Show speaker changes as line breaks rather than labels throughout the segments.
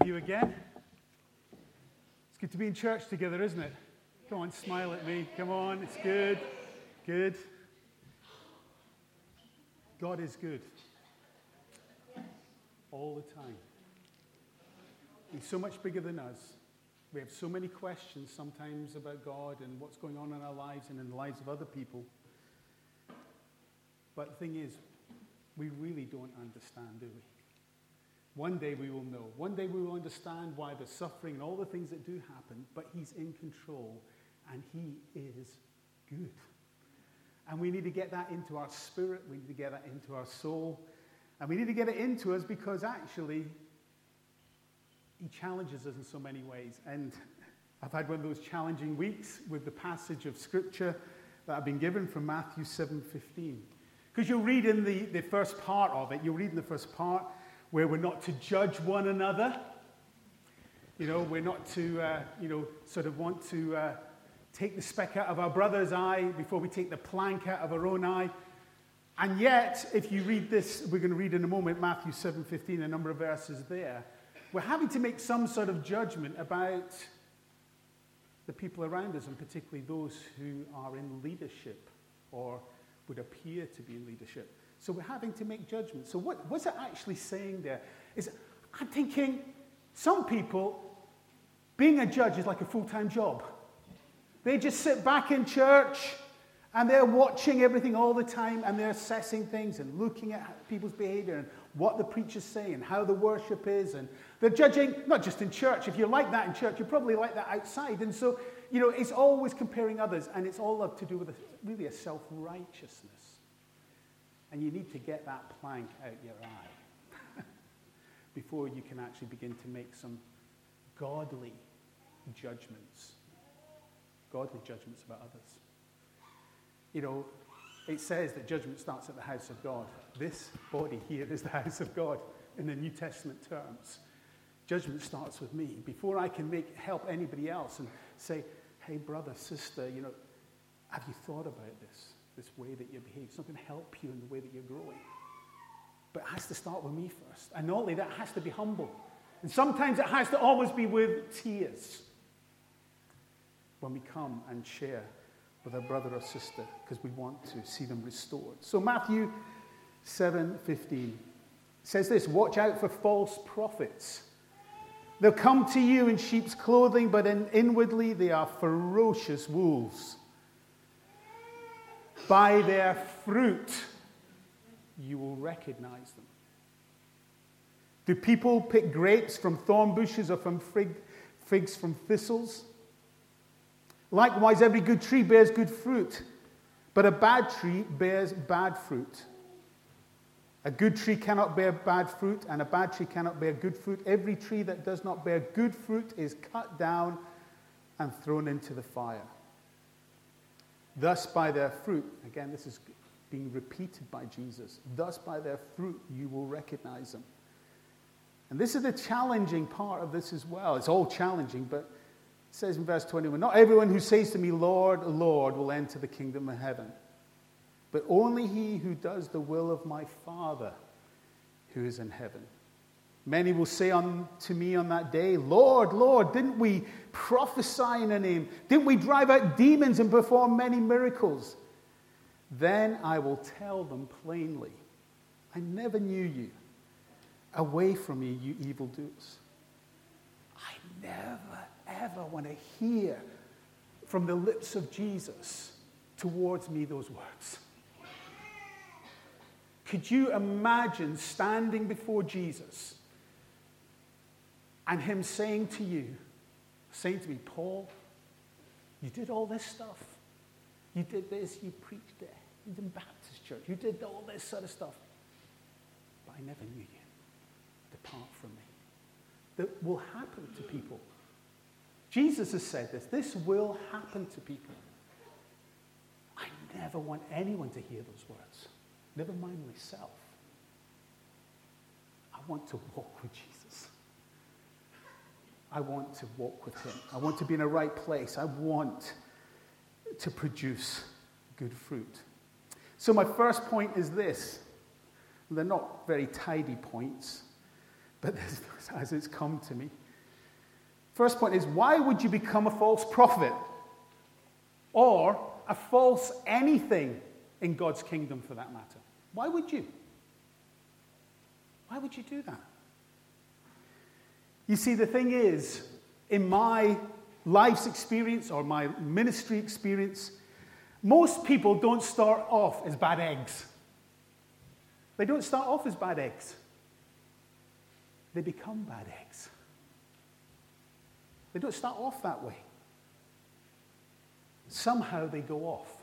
with you again. It's good to be in church together, isn't it? Come on, smile at me. Come on, it's good. Good. God is good. All the time. He's so much bigger than us. We have so many questions sometimes about God and what's going on in our lives and in the lives of other people. But the thing is, we really don't understand, do we? One day we will know. One day we will understand why the suffering and all the things that do happen, but he's in control and he is good. And we need to get that into our spirit. We need to get that into our soul. And we need to get it into us because actually he challenges us in so many ways. And I've had one of those challenging weeks with the passage of Scripture that I've been given from Matthew 7:15. Because you'll read in the first part of it, you'll read in the first part where we're not to judge one another. You know, we're not to, sort of want to take the speck out of our brother's eye before we take the plank out of our own eye. And yet, if you read this, we're going to read in a moment, Matthew 7:15, a number of verses there. We're having to make some sort of judgment about the people around us, and particularly those who are in leadership or would appear to be in leadership. So we're having to make judgments. So what's it actually saying there? I'm thinking some people, being a judge is like a full-time job. They just sit back in church and they're watching everything all the time and they're assessing things and looking at people's behavior and what the preachers say and how the worship is. And they're judging, not just in church. If you're like that in church, you're probably like that outside. And so, it's always comparing others, and it's all up to do with really a self-righteousness. And you need to get that plank out your eye before you can actually begin to make some godly judgments. Godly judgments about others. It says that judgment starts at the house of God. This body here is the house of God in the New Testament terms. Judgment starts with me. Before I can help anybody else and say, hey, brother, sister, have you thought about this way that you behave? It's not going to help you in the way that you're growing. But it has to start with me first. And not only that, it has to be humble. And sometimes it has to always be with tears when we come and share with our brother or sister because we want to see them restored. So Matthew 7:15 says this: watch out for false prophets. They'll come to you in sheep's clothing, but inwardly they are ferocious wolves. By their fruit you will recognize them. Do people pick grapes from thorn bushes or from figs from thistles? Likewise, every good tree bears good fruit, but a bad tree bears bad fruit. A good tree cannot bear bad fruit, and a bad tree cannot bear good fruit. Every tree that does not bear good fruit is cut down and thrown into the fire. Thus by their fruit, again, this is being repeated by Jesus, thus by their fruit you will recognize them. And this is the challenging part of this as well. It's all challenging, but it says in verse 21, not everyone who says to me, Lord, Lord, will enter the kingdom of heaven, but only he who does the will of my Father who is in heaven. Many will say to me on that day, Lord, Lord, didn't we prophesy in your name? Didn't we drive out demons and perform many miracles? Then I will tell them plainly, I never knew you. Away from me, you evildoers. I never, ever want to hear from the lips of Jesus towards me those words. Could you imagine standing before Jesus and him saying to me, Paul, you did all this stuff. You did this, you preached it. You did Baptist church. You did all this sort of stuff. But I never knew you. Depart from me. That will happen to people. Jesus has said this. This will happen to people. I never want anyone to hear those words. Never mind myself. I want to walk with Jesus. I want to walk with him. I want to be in a right place. I want to produce good fruit. So my first point is this. They're not very tidy points, but as it's come to me. First point is, why would you become a false prophet? Or a false anything in God's kingdom, for that matter? Why would you? Why would you do that? You see, the thing is, in my life's experience or my ministry experience, most people don't start off as bad eggs. They don't start off as bad eggs. They become bad eggs. They don't start off that way. Somehow they go off.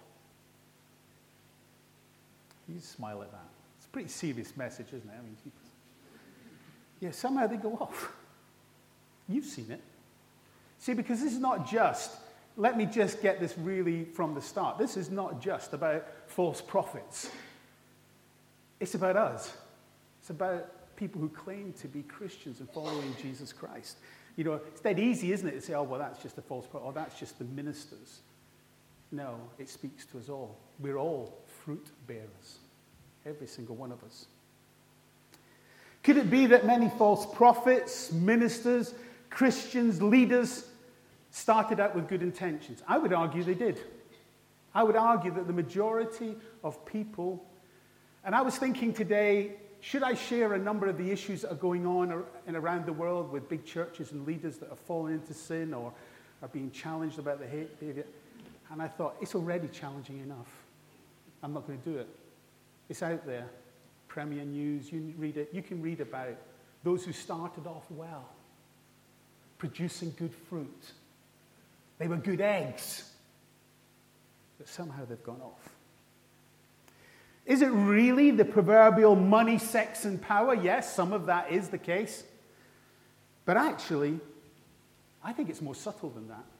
You smile at that. It's a pretty serious message, isn't it? I mean, yeah, somehow they go off. You've seen it. See, because this is not just, let me just get this really from the start. This is not just about false prophets. It's about us. It's about people who claim to be Christians and following Jesus Christ. You know, it's dead easy, isn't it, to say, oh, well, that's just a false prophet, or that's just the ministers. No, it speaks to us all. We're all fruit bearers. Every single one of us. Could it be that many false prophets, ministers, Christians, leaders started out with good intentions? I would argue they did. I would argue that the majority of people, and I was thinking today, should I share a number of the issues that are going on and around the world with big churches and leaders that have fallen into sin or are being challenged about the hate behavior? And I thought, it's already challenging enough. I'm not going to do it. It's out there. Premier News, you read it. You can read about those who started off well, producing good fruit. They were good eggs, but somehow they've gone off. Is it really the proverbial money, sex, and power? Yes, some of that is the case. But actually, I think it's more subtle than that.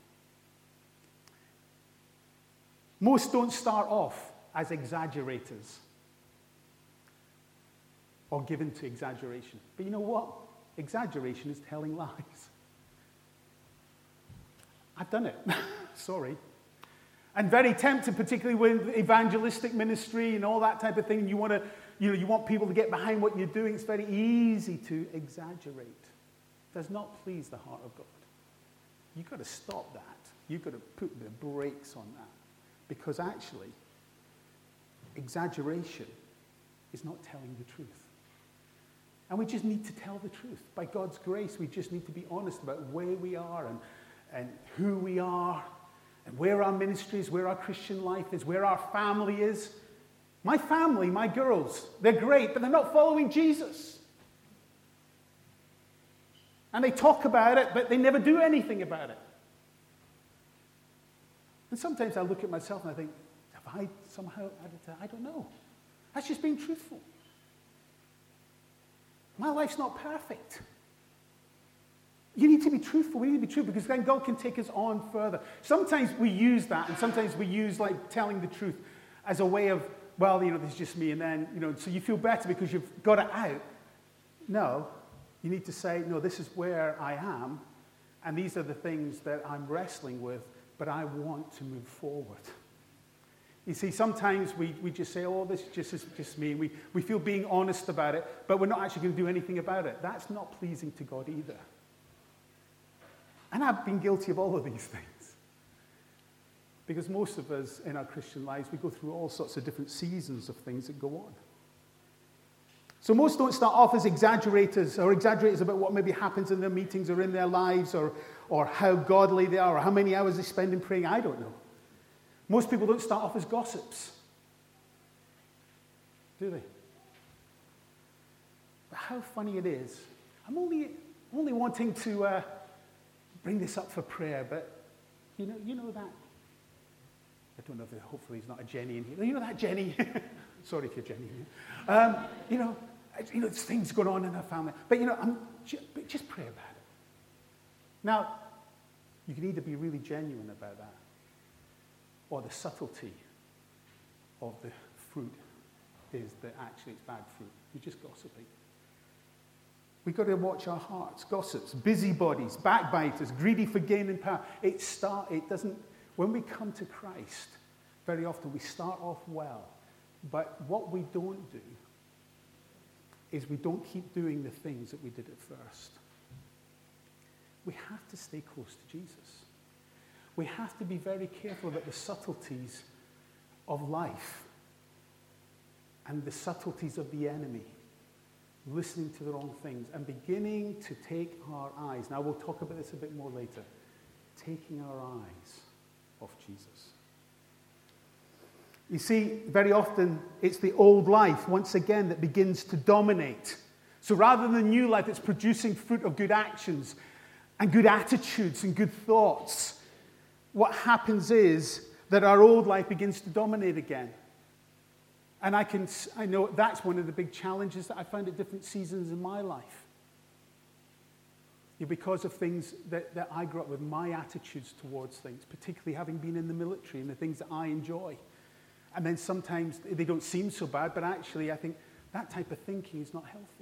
Most don't start off as exaggerators or given to exaggeration. But you know what? Exaggeration is telling lies. I've done it. Sorry. And very tempted, particularly with evangelistic ministry and all that type of thing. You want people to get behind what you're doing. It's very easy to exaggerate. It does not please the heart of God. You've got to stop that. You've got to put the brakes on that. Because actually, exaggeration is not telling the truth. And we just need to tell the truth. By God's grace, we just need to be honest about where we are and who we are and where our ministry is, where our Christian life is, where our family is. My family, my girls, they're great, but they're not following Jesus. And they talk about it, but they never do anything about it. And sometimes I look at myself and I think, have I somehow added to, I don't know. That's just being truthful. My life's not perfect. You need to be truthful. We need to be truthful because then God can take us on further. Sometimes we use that, and sometimes we use like telling the truth as a way of, well, this is just me, and then, so you feel better because you've got it out. No, you need to say, no, this is where I am, and these are the things that I'm wrestling with, but I want to move forward. You see, sometimes we just say, oh, this is just me. We feel being honest about it, but we're not actually going to do anything about it. That's not pleasing to God either. And I've been guilty of all of these things. Because most of us in our Christian lives, we go through all sorts of different seasons of things that go on. So most don't start off as exaggerators about what maybe happens in their meetings or in their lives or how godly they are or how many hours they spend in praying. I don't know. Most people don't start off as gossips, do they? But how funny it is. I'm only wanting to bring this up for prayer, but you know that. I don't know if hopefully there's not a Jenny in here. You know that Jenny? Sorry if you're Jenny. There's things going on in her family. But just pray about it. Now, you can either be really genuine about that, or the subtlety of the fruit is that actually it's bad fruit. You're just gossiping. We've got to watch our hearts. Gossips, busybodies, backbiters, greedy for gain and power. When we come to Christ, very often we start off well. But what we don't do is we don't keep doing the things that we did at first. We have to stay close to Jesus. We have to be very careful about the subtleties of life and the subtleties of the enemy, listening to the wrong things and beginning to take our eyes. Now, we'll talk about this a bit more later. Taking our eyes off Jesus. You see, very often it's the old life, once again, that begins to dominate. So rather than the new life that's producing fruit of good actions and good attitudes and good thoughts, what happens is that our old life begins to dominate again. And I know that's one of the big challenges that I found at different seasons in my life. Because of things that I grew up with, my attitudes towards things, particularly having been in the military and the things that I enjoy. And then sometimes they don't seem so bad, but actually I think that type of thinking is not healthy.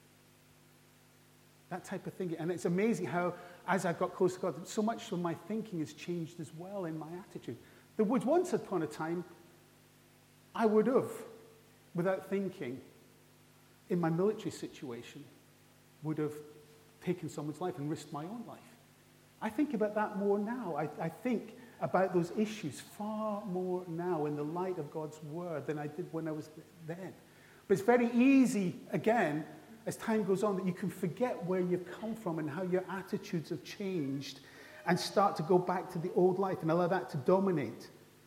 That type of thinking. And it's amazing how, as I've got close to God, so much of my thinking has changed as well in my attitude. There was once upon a time, I would have, without thinking, in my military situation, would have taken someone's life and risked my own life. I think about that more now. I think about those issues far more now in the light of God's word than I did when I was then. But it's very easy, again, as time goes on, that you can forget where you've come from and how your attitudes have changed and start to go back to the old life and allow that to dominate.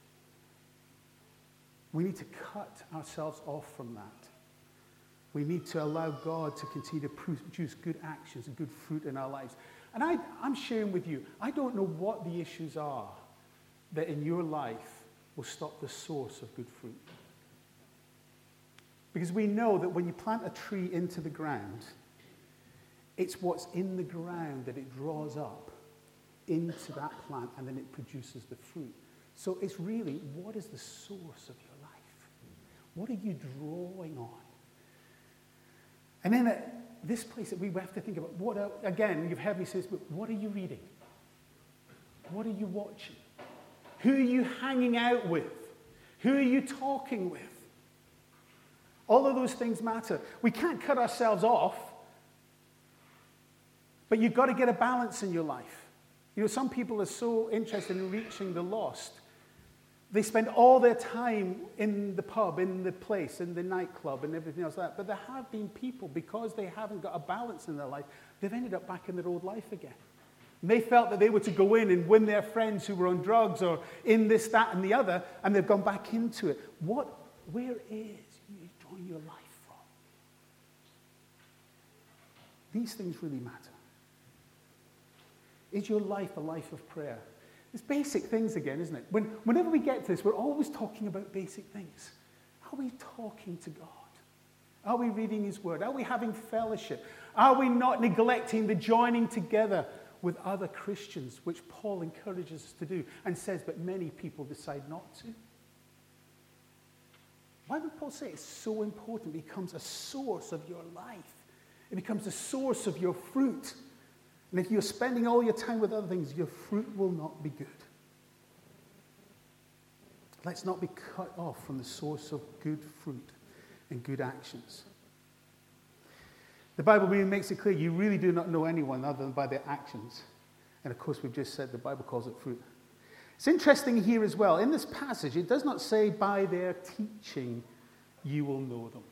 We need to cut ourselves off from that. We need to allow God to continue to produce good actions and good fruit in our lives. And I'm sharing with you, I don't know what the issues are that in your life will stop the source of good fruit. Because we know that when you plant a tree into the ground, it's what's in the ground that it draws up into that plant and then it produces the fruit. So it's really, what is the source of your life? What are you drawing on? And then at this place that we have to think about, again, you've heard me say this, but what are you reading? What are you watching? Who are you hanging out with? Who are you talking with? All of those things matter. We can't cut ourselves off, but you've got to get a balance in your life. You know, some people are so interested in reaching the lost. They spend all their time in the pub, in the place, in the nightclub, and everything else like that. But there have been people, because they haven't got a balance in their life, they've ended up back in their old life again. And they felt that they were to go in and win their friends who were on drugs or in this, that, and the other, and they've gone back into it. Where is you drawing your life from? These things really matter. Is your life a life of prayer? It's basic things again, isn't it? Whenever we get to this, we're always talking about basic things. Are we talking to God? Are we reading his word? Are we having fellowship? Are we not neglecting the joining together with other Christians, which Paul encourages us to do and says, but many people decide not to? Why would Paul say it's so important? It becomes a source of your life. It becomes a source of your fruit. And if you're spending all your time with other things, your fruit will not be good. Let's not be cut off from the source of good fruit and good actions. The Bible really makes it clear you really do not know anyone other than by their actions. And of course, we've just said the Bible calls it fruit. It's interesting here as well. In this passage, it does not say by their teaching you will know them.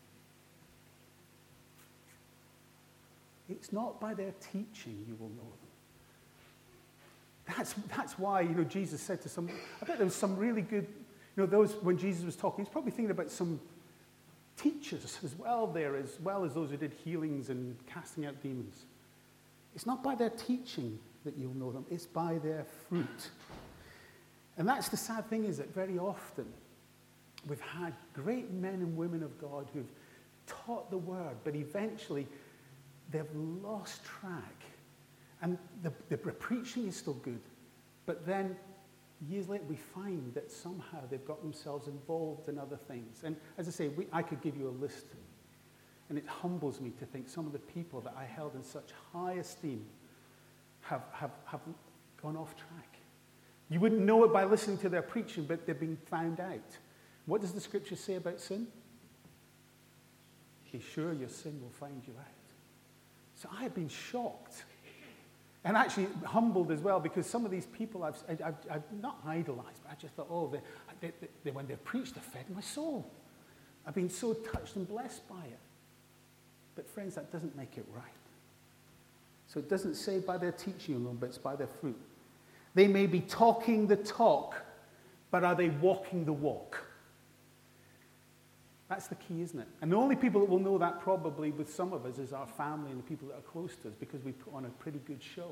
It's not by their teaching you will know them. That's why, Jesus said to some, I bet there was some really good, those, when Jesus was talking, he's probably thinking about some teachers as well there, as well as those who did healings and casting out demons. It's not by their teaching that you'll know them, it's by their fruit. And that's the sad thing, is that very often we've had great men and women of God who've taught the word, but eventually they've lost track. And the preaching is still good, but then years later we find that somehow they've got themselves involved in other things. And as I say, I could give you a list, and it humbles me to think some of the people that I held in such high esteem have gone off track. You wouldn't know it by listening to their preaching, but they've been found out. What does the scripture say about sin? be sure your sin will find you out. So I have been shocked and actually humbled as well, because some of these people I've not idolized, but I just thought, oh, when they're preached, they're fed my soul. I've been so touched and blessed by it. But friends, that doesn't make it right. So it does't say by their teaching alone, but it's by their fruit. They may be talking the talk, but are they walking the walk? That's the key, isn't it? And the only people that will know that probably with some of us is our family and the people that are close to us, because we put on a pretty good show.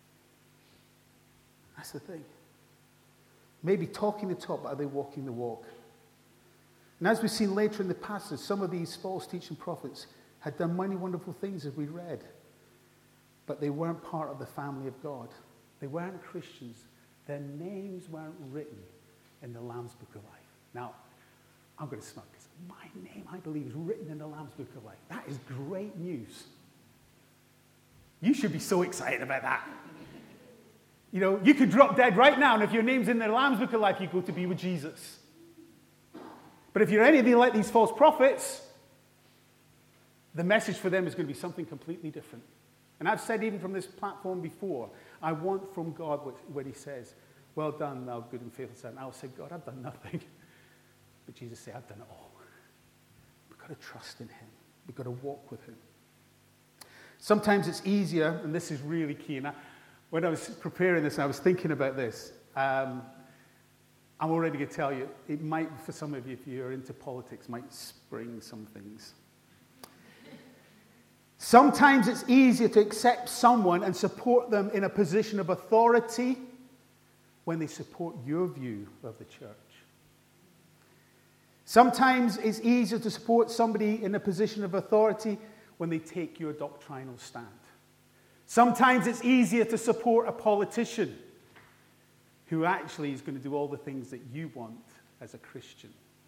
That's the thing. Maybe talking the talk, but are they walking the walk? And as we've seen later in the passage, some of these false teaching prophets had done many wonderful things, as we read, but they weren't part of the family of God. They weren't Christians. Their names weren't written in the Lamb's Book of Life. Now, I'm going to smug this. My name, I believe, is written in the Lamb's Book of Life. That is great news. You should be so excited about that. You know, you could drop dead right now, and if your name's in the Lamb's Book of Life, you go to be with Jesus. But if you're anything like these false prophets, the message for them is going to be something completely different. And I've said even from this platform before, I want from God what he says, well done, thou good and faithful servant. I'll say, God, I've done nothing. But Jesus said, I've done it all. We've got to trust in him. We've got to walk with him. Sometimes it's easier, and this is really key. And when I was preparing this, I was thinking about this. I'm already going to tell you, it might, for some of you, if you're into politics, might spring some things. Sometimes it's easier to accept someone and support them in a position of authority when they support your view of the church. Sometimes it's easier to support somebody in a position of authority when they take your doctrinal stand. Sometimes it's easier to support a politician who actually is going to do all the things that you want as a Christian.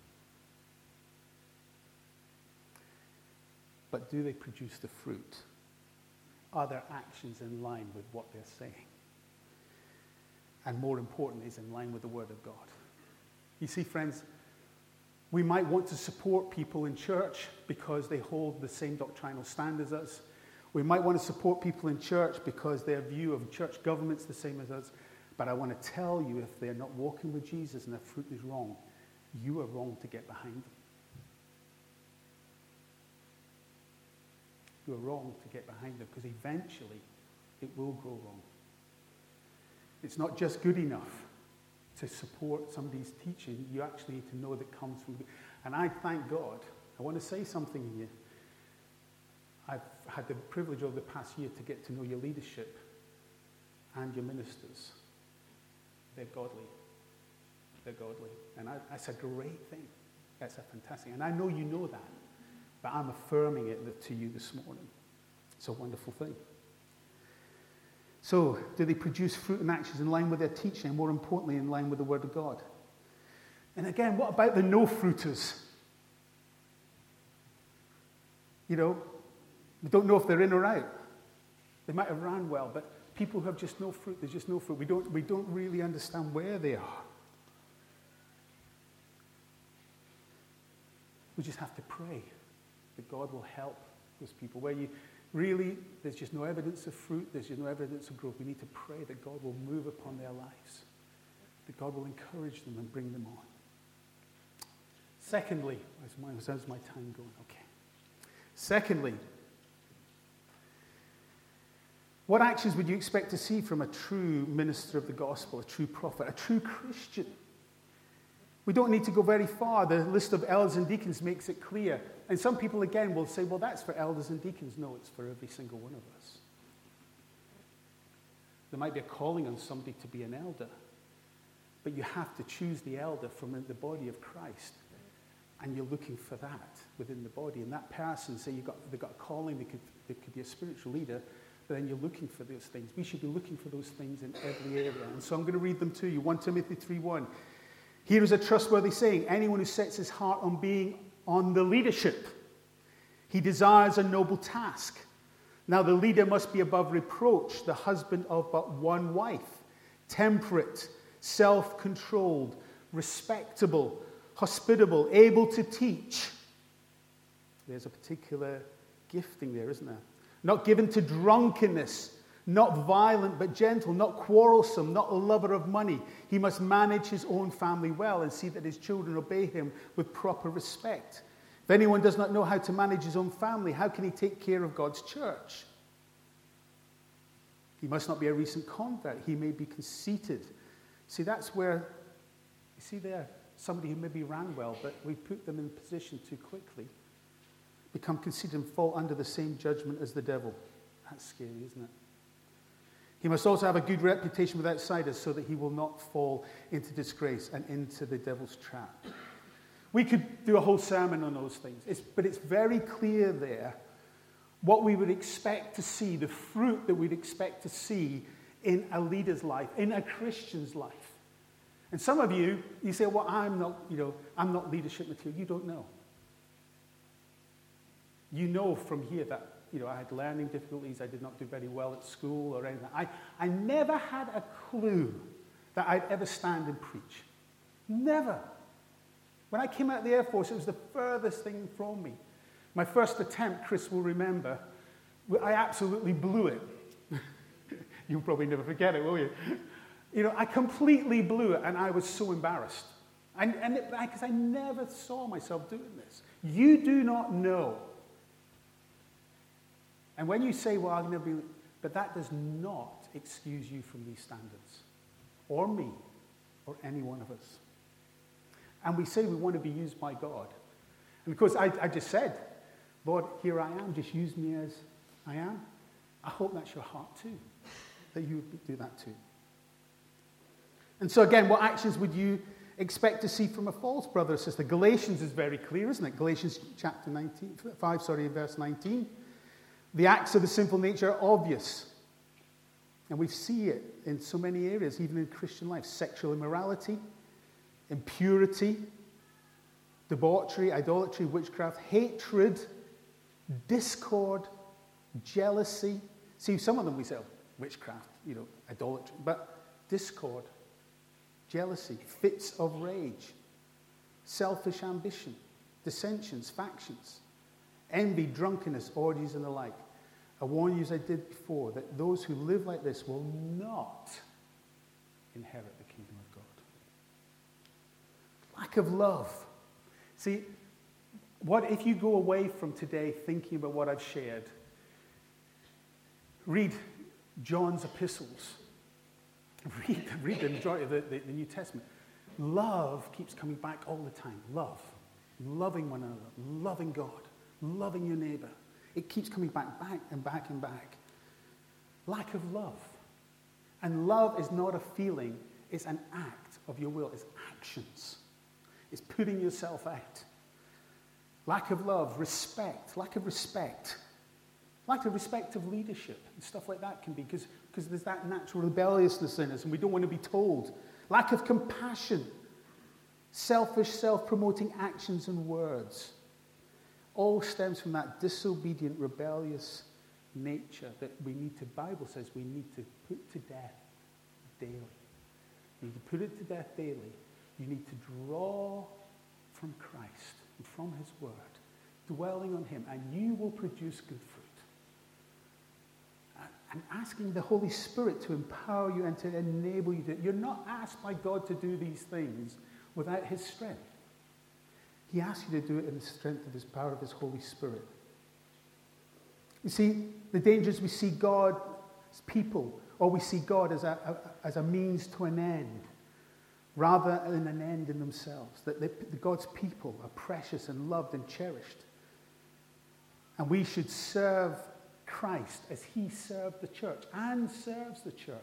But do they produce the fruit? Are their actions in line with what they're saying? And more important, is in line with the Word of God. You see, friends, we might want to support people in church because they hold the same doctrinal stand as us. We might want to support people in church because their view of church government is the same as us. But I want to tell you, if they're not walking with Jesus and their fruit is wrong, you are wrong to get behind them. You are wrong to get behind them, because eventually it will go wrong. It's not just good enough to support somebody's teaching. You actually need to know that it comes from God. And I thank God. I want to say something in you. I've had the privilege over the past year to get to know your leadership and your ministers. They're godly. They're godly. And that's a great thing. That's a fantastic. And I know you know that. But I'm affirming it to you this morning. It's a wonderful thing. So, do they produce fruit and actions in line with their teaching, and more importantly, in line with the Word of God? And again, what about the no-fruiters? You know, we don't know if they're in or out. They might have ran well, but people who have just no fruit, there's just no fruit. We don't really understand where they are. We just have to pray that God will help those people. Where you really, there's just no evidence of fruit, there's just no evidence of growth. We need to pray that God will move upon their lives, that God will encourage them and bring them on. Secondly, how's my time going? Okay. Secondly, what actions would you expect to see from a true minister of the gospel, a true prophet, a true Christian? We don't need to go very far. The list of elders and deacons makes it clear. And some people, again, will say, well, that's for elders and deacons. No, it's for every single one of us. There might be a calling on somebody to be an elder, but you have to choose the elder from the body of Christ. And you're looking for that within the body. And that person, say they've got a calling, they could be a spiritual leader, but then you're looking for those things. We should be looking for those things in every area. And so I'm going to read them to you. 1 Timothy 3:1. Here is a trustworthy saying: anyone who sets his heart on being on the leadership, he desires a noble task. Now the leader must be above reproach, the husband of but one wife, temperate, self-controlled, respectable, hospitable, able to teach. There's a particular gifting there, isn't there? Not given to drunkenness, not violent but gentle, not quarrelsome, not a lover of money. He must manage his own family well and see that his children obey him with proper respect. If anyone does not know how to manage his own family, how can he take care of God's church? He must not be a recent convert. He may be conceited. See, that's where, you see there, somebody who maybe ran well, but we put them in position too quickly, become conceited and fall under the same judgment as the devil. That's scary, isn't it? He must also have a good reputation with outsiders so that he will not fall into disgrace and into the devil's trap. We could do a whole sermon on those things, but it's very clear there what we would expect to see, the fruit that we'd expect to see in a leader's life, in a Christian's life. And some of you say, well, I'm not leadership material. You don't know. You know from here that, I had learning difficulties. I did not do very well at school or anything. I never had a clue that I'd ever stand and preach. Never. When I came out of the Air Force, it was the furthest thing from me. My first attempt, Chris will remember, I absolutely blew it. You'll probably never forget it, will you? I completely blew it, and I was so embarrassed. Because I never saw myself doing this. You do not know. And when you say, well, I'm going to be... But that does not excuse you from these standards. Or me. Or any one of us. And we say we want to be used by God. And of course, I just said, Lord, here I am. Just use me as I am. I hope that's your heart too. That you would do that too. And so again, what actions would you expect to see from a false brother or sister? Galatians is very clear, isn't it? Galatians chapter 5, verse 19. The acts of the sinful nature are obvious. And we see it in so many areas, even in Christian life. Sexual immorality, impurity, debauchery, idolatry, witchcraft, hatred, discord, jealousy. See, some of them we say, witchcraft, idolatry. But discord, jealousy, fits of rage, selfish ambition, dissensions, factions, envy, drunkenness, orgies, and the like. I warn you, as I did before, that those who live like this will not inherit the kingdom of God. Lack of love. See, what if you go away from today thinking about what I've shared? Read John's epistles. Read the majority of the New Testament. Love keeps coming back all the time. Love. Loving one another. Loving God. Loving your neighbor. It keeps coming back and back and back. Lack of love. And love is not a feeling. It's an act of your will. It's actions. It's putting yourself out. Lack of love. Respect. Lack of respect. Lack of respect of leadership and stuff like that can be because there's that natural rebelliousness in us and we don't want to be told. Lack of compassion. Selfish, self-promoting actions and words. All stems from that disobedient, rebellious nature that we need to, Bible says we need to put to death daily. You need to put it to death daily. You need to draw from Christ and from his word, dwelling on him, and you will produce good fruit. And asking the Holy Spirit to empower you and to enable you to... You're not asked by God to do these things without his strength. He asks you to do it in the strength of his power of his Holy Spirit. You see, the danger is we see God as people, or we see God as a means to an end, rather than an end in themselves. That God's people are precious and loved and cherished. And we should serve Christ as he served the church and serves the church.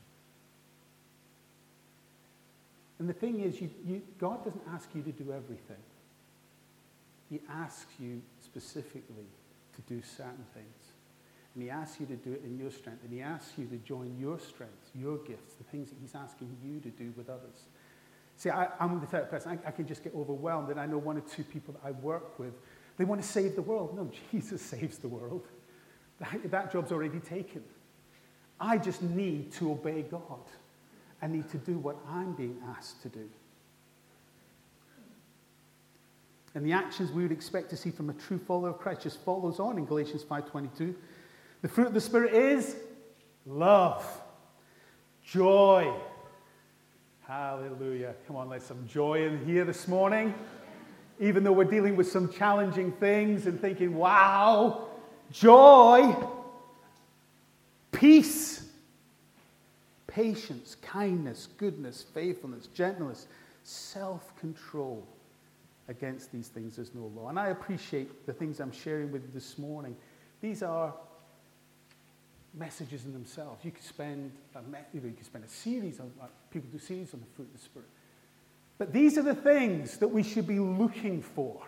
And the thing is, God doesn't ask you to do everything. He asks you specifically to do certain things. And he asks you to do it in your strength. And he asks you to join your strengths, your gifts, the things that he's asking you to do with others. See, I'm the type of person, I can just get overwhelmed. And I know one or two people that I work with, they want to save the world. No, Jesus saves the world. That job's already taken. I just need to obey God. I need to do what I'm being asked to do. and the actions we would expect to see from a true follower of Christ just follows on in Galatians 5:22. The fruit of the Spirit is love, joy. Hallelujah. Come on, let's some joy in here this morning. Even though we're dealing with some challenging things and thinking, wow, joy, peace, patience, kindness, goodness, faithfulness, gentleness, self-control. Against these things there's no law. And I appreciate the things I'm sharing with you this morning. These are messages in themselves. You could spend a series on, people do series on the fruit of the Spirit. But these are the things that we should be looking for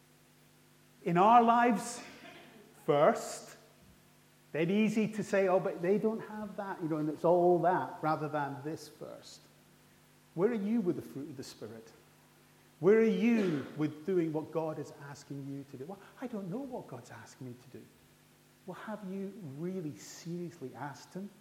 in our lives first. They're easy to say, oh, but they don't have that, and it's all that, rather than this first. Where are you with the fruit of the Spirit? Where are you with doing what God is asking you to do? Well, I don't know what God's asking me to do. Well, have you really seriously asked him?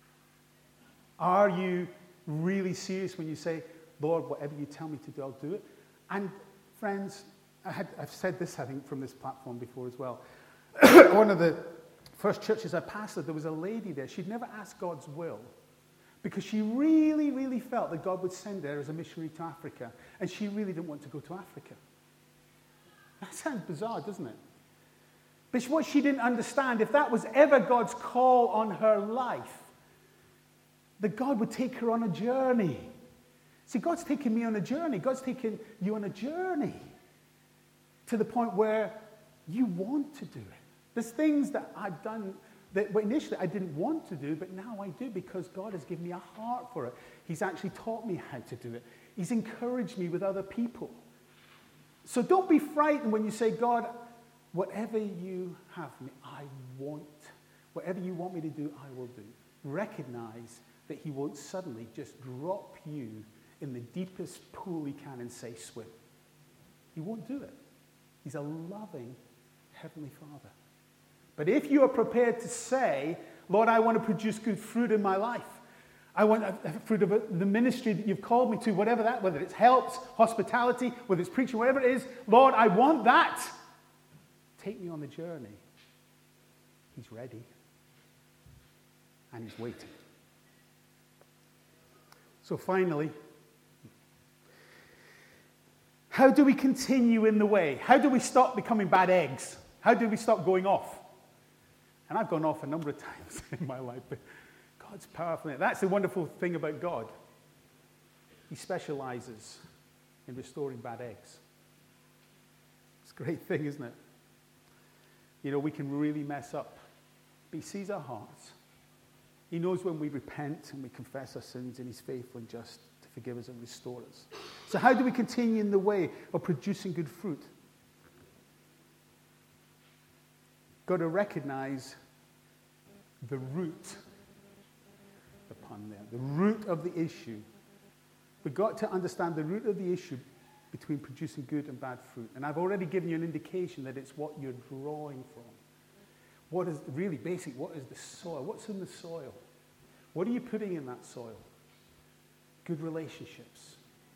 Are you really serious when you say, Lord, whatever you tell me to do, I'll do it? And friends, I've said this, I think, from this platform before as well. One of the first churches I pastored, there was a lady there. She'd never asked God's will because she really, really felt that God would send her as a missionary to Africa. And she really didn't want to go to Africa. That sounds bizarre, doesn't it? But what she didn't understand, if that was ever God's call on her life, that God would take her on a journey. See, God's taking me on a journey. God's taking you on a journey to the point where you want to do it. There's things that I've done that initially I didn't want to do, but now I do because God has given me a heart for it. He's actually taught me how to do it. He's encouraged me with other people. So don't be frightened when you say, God, whatever you have me, I want. Whatever you want me to do, I will do. Recognize that he won't suddenly just drop you in the deepest pool he can and say, swim. He won't do it. He's a loving Heavenly Father. But if you are prepared to say, Lord, I want to produce good fruit in my life. I want fruit of the ministry that you've called me to, whatever that, whether it's helps, hospitality, whether it's preaching, whatever it is. Lord, I want that. Take me on the journey. He's ready. And he's waiting. So finally, how do we continue in the way? How do we stop becoming bad eggs? How do we stop going off? And I've gone off a number of times in my life, but God's powerful. That's the wonderful thing about God. He specializes in restoring bad eggs. It's a great thing, isn't it? We can really mess up, but he sees our hearts. He knows when we repent and we confess our sins, and he's faithful and just to forgive us and restore us. So how do we continue in the way of producing good fruit? Got to recognize the root, the pun there, the root of the issue. We've got to understand the root of the issue between producing good and bad fruit. And I've already given you an indication that it's what you're drawing from. What is really basic? What is the soil? What's in the soil? What are you putting in that soil? Good relationships.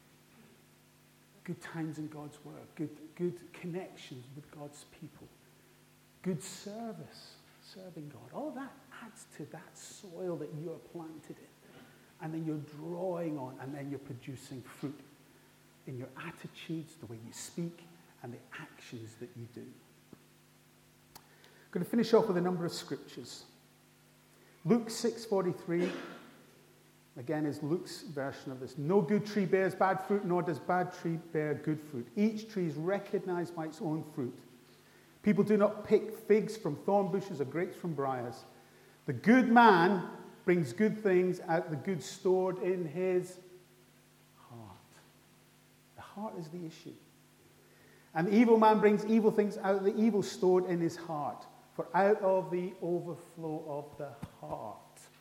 Good times in God's word. Good connections with God's people. Good service, serving God. All that adds to that soil that you are planted in. And then you're drawing on, and then you're producing fruit in your attitudes, the way you speak, and the actions that you do. I'm going to finish off with a number of scriptures. Luke 6:43, again, is Luke's version of this. No good tree bears bad fruit, nor does bad tree bear good fruit. Each tree is recognized by its own fruit. People do not pick figs from thorn bushes or grapes from briars. The good man brings good things out the good stored in his heart. The heart is the issue. And the evil man brings evil things out of the evil stored in his heart. For out of the overflow of the heart,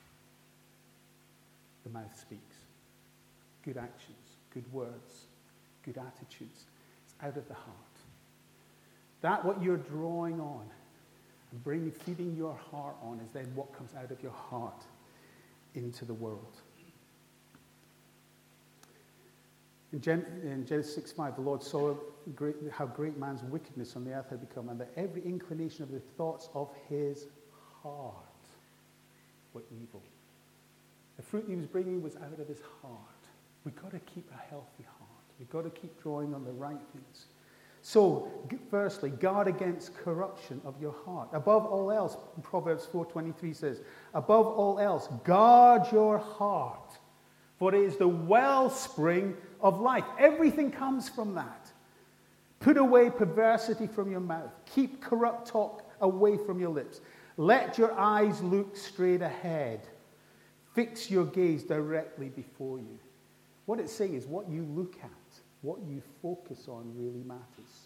the mouth speaks. Good actions, good words, good attitudes. It's out of the heart. That what you're drawing on and feeding your heart on is then what comes out of your heart into the world. In Genesis 6:5, the Lord saw how great man's wickedness on the earth had become, and that every inclination of the thoughts of his heart were evil. The fruit he was bringing was out of his heart. We've got to keep a healthy heart. We've got to keep drawing on the right things. So, firstly, guard against corruption of your heart. Above all else, Proverbs 4:23 says, above all else, guard your heart, for it is the wellspring of life. Everything comes from that. Put away perversity from your mouth. Keep corrupt talk away from your lips. Let your eyes look straight ahead. Fix your gaze directly before you. What it's saying is what you look at, what you focus on really matters.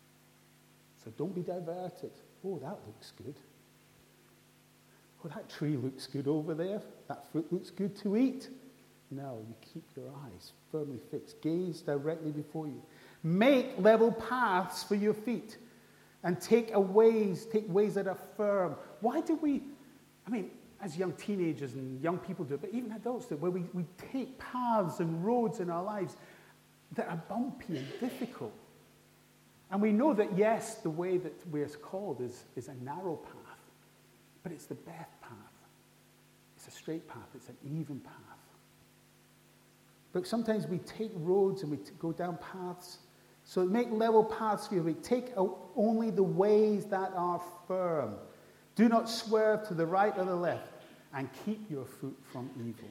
So don't be diverted. Oh, that looks good. Oh, that tree looks good over there. That fruit looks good to eat. No, you keep your eyes firmly fixed. Gaze directly before you. Make level paths for your feet. And take ways that are firm. Why do we, as young teenagers and young people do it, but even adults do it, where we take paths and roads in our lives that are bumpy and difficult. And we know that, yes, the way that we're called is a narrow path, but it's the best path. It's a straight path. It's an even path. But sometimes we take roads and we go down paths. So make level paths for your feet. Take only the ways that are firm. Do not swerve to the right or the left, and keep your foot from evil.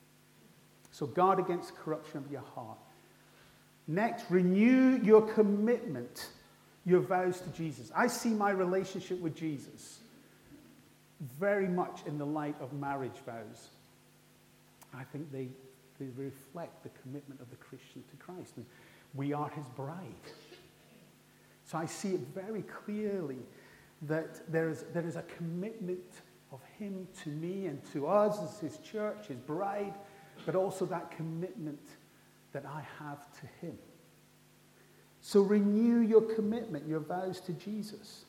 So guard against corruption of your heart. Next, renew your commitment, your vows to Jesus. I see my relationship with Jesus very much in the light of marriage vows. I think they reflect the commitment of the Christian to Christ. And we are his bride. So I see it very clearly that there is a commitment of him to me and to us as his church, his bride, but also that commitment that I have to him. So renew your commitment, your vows to Jesus.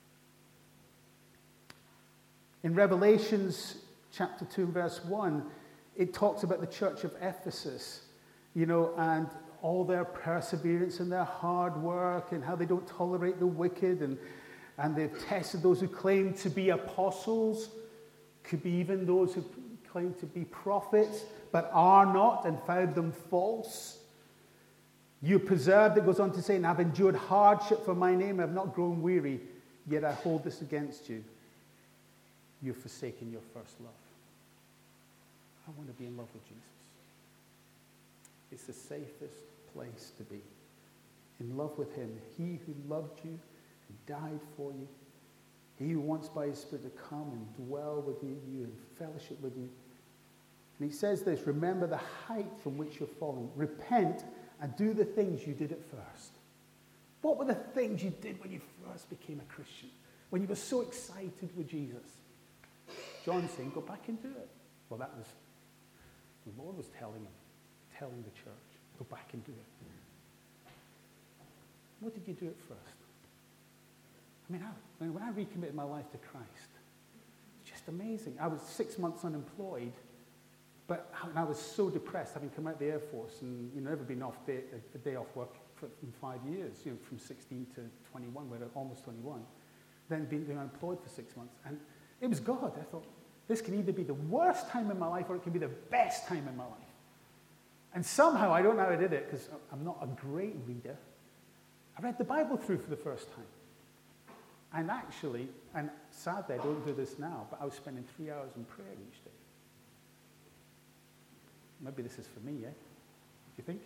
In Revelations chapter 2 and verse 1, it talks about the church of Ephesus, and all their perseverance and their hard work and how they don't tolerate the wicked, and they've tested those who claim to be apostles, could be even those who claim to be prophets, but are not, and found them false. You preserved, it goes on to say, and have endured hardship for my name, and have not grown weary, yet I hold this against you. You've forsaken your first love. I want to be in love with Jesus. It's the safest place to be. In love with him. He who loved you and died for you. He who wants by his Spirit to come and dwell with you and fellowship with you. And he says this, remember the height from which you're fallen. Repent and do the things you did at first. What were the things you did when you first became a Christian? When you were so excited with Jesus? John's saying, go back and do it. Well, that was, the Lord was telling the church, go back and do it. What did you do at first? When I recommitted my life to Christ, it's just amazing. I was 6 months unemployed, but I was so depressed having come out of the Air Force and never been off a day off work in 5 years, from 16 to 21, we're almost 21. Then being unemployed for 6 months. And it was God. I thought, this can either be the worst time in my life or it can be the best time in my life. And somehow, I don't know how I did it because I'm not a great reader, I read the Bible through for the first time. And actually, and sadly I don't do this now, but I was spending 3 hours in prayer each day. Maybe this is for me, Do you think?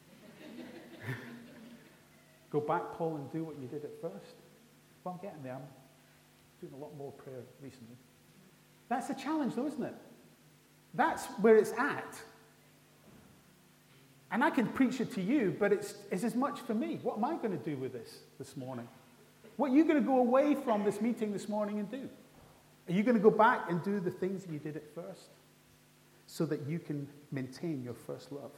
Go back, Paul, and do what you did at first. Well, I'm getting there. I'm doing a lot more prayer recently. That's a challenge, though, isn't it? That's where it's at. And I can preach it to you, but it's as much for me. What am I going to do with this morning? What are you going to go away from this meeting this morning and do? Are you going to go back and do the things you did at first so that you can maintain your first love?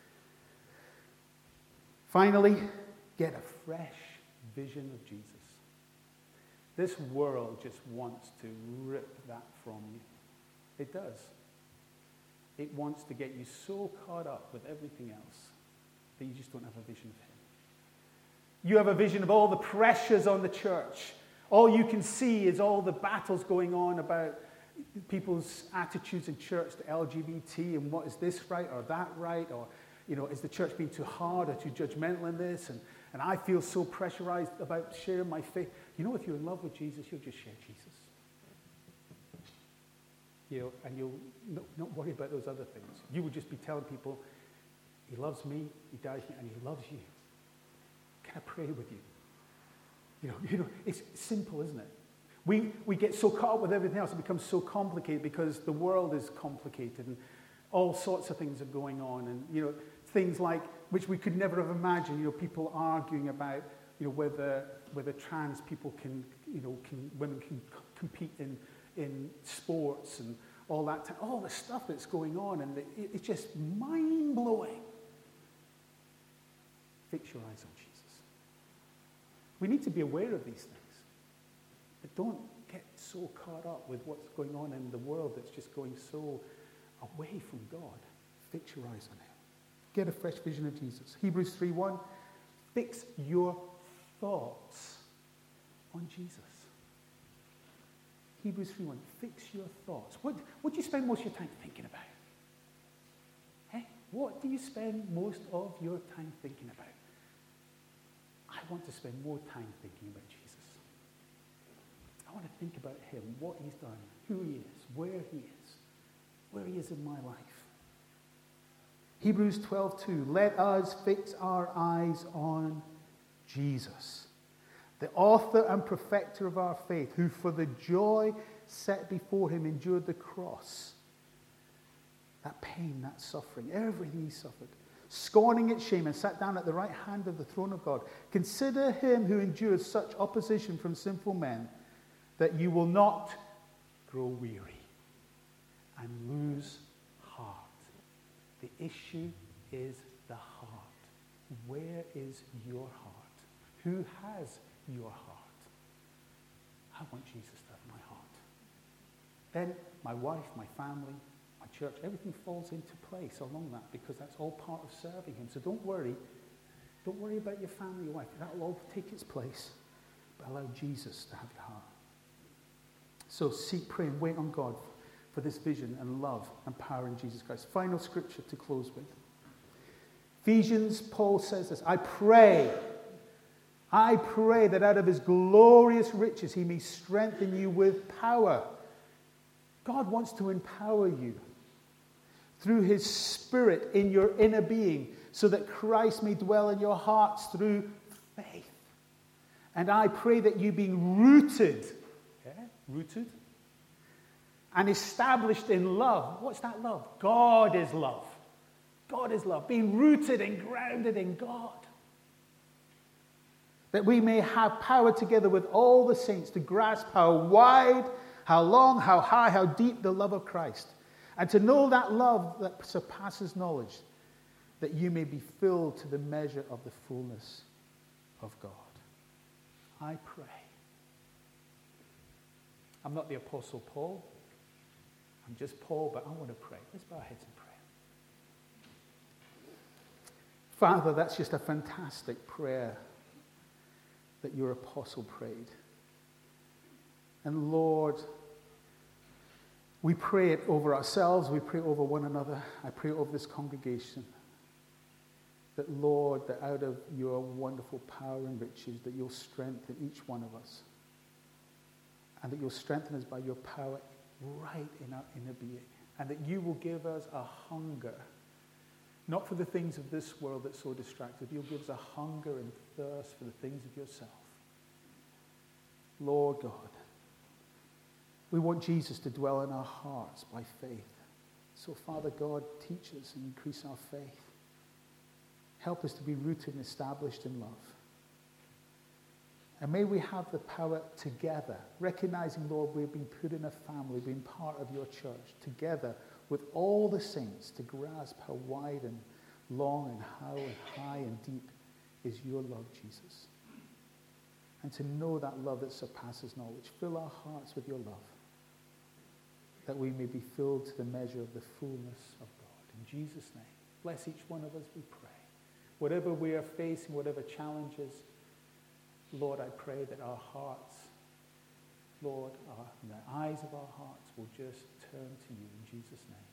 Finally, get a fresh vision of Jesus. This world just wants to rip that from you. It does. It wants to get you so caught up with everything else that you just don't have a vision of him. You have a vision of all the pressures on the church. All you can see is all the battles going on about people's attitudes in church to LGBT and what is this right or that right, or is the church being too hard or too judgmental in this, and I feel so pressurized about sharing my faith. If you're in love with Jesus, you'll just share Jesus. And you'll not worry about those other things. You will just be telling people, he loves me, he died for me, and he loves you. Can I pray with you? It's simple, isn't it? We get so caught up with everything else, it becomes so complicated because the world is complicated and all sorts of things are going on. And, things like, which we could never have imagined, people arguing about, whether trans people women can compete in sports and all that, all the stuff that's going on, and it's just mind-blowing. Fix your eyes on Jesus. We need to be aware of these things, but don't get so caught up with what's going on in the world that's just going so away from God. Fix your eyes on him. Get a fresh vision of Jesus. Hebrews 3:1, fix your thoughts on Jesus. Hebrews 3:1, fix your thoughts. What do you spend most of your time thinking about? What do you spend most of your time thinking about? I want to spend more time thinking about Jesus. I want to think about him, what he's done, who he is, where he is in my life. Hebrews 12:2, let us fix our eyes on Jesus, the author and perfecter of our faith, who for the joy set before him endured the cross. That pain, that suffering, everything he suffered, scorning its shame, and sat down at the right hand of the throne of God. Consider him who endured such opposition from sinful men, that you will not grow weary and lose heart. The issue is the heart. Where is your heart? Who has your heart? I want Jesus to have my heart. Then my wife, my family, my church, everything falls into place along that, because that's all part of serving him. So don't worry. Don't worry about your family, your wife. That will all take its place. But allow Jesus to have your heart. So seek, pray, and wait on God for this vision and love and power in Jesus Christ. Final scripture to close with. Ephesians, Paul says this, I pray that out of his glorious riches he may strengthen you with power. God wants to empower you through his Spirit in your inner being, so that Christ may dwell in your hearts through faith. And I pray that you, being rooted and established in love. What's that love? God is love. God is love. Being rooted and grounded in God. That we may have power together with all the saints to grasp how wide, how long, how high, how deep the love of Christ. And to know that love that surpasses knowledge, that you may be filled to the measure of the fullness of God. I pray. I'm not the Apostle Paul. I'm just Paul, but I want to pray. Let's bow our heads and pray. Father, that's just a fantastic prayer that your apostle prayed. And Lord, we pray it over ourselves. We pray over one another. I pray over this congregation. That, Lord, that out of your wonderful power and riches, that you'll strengthen each one of us. And that you'll strengthen us by your power right in our inner being. And that you will give us a hunger, not for the things of this world that's so distracted. You'll give us a hunger and thirst for the things of yourself. Lord God, we want Jesus to dwell in our hearts by faith. So, Father God, teach us and increase our faith. Help us to be rooted and established in love. And may we have the power together, recognizing, Lord, we've been put in a family, being part of your church, together with all the saints, to grasp how wide and long and how and high and deep is your love, Jesus. And to know that love that surpasses knowledge. Fill our hearts with your love, that we may be filled to the measure of the fullness of God. In Jesus' name, bless each one of us, we pray. Whatever we are facing, whatever challenges, Lord, I pray that our hearts, Lord, the eyes of our hearts will just turn to you in Jesus' name.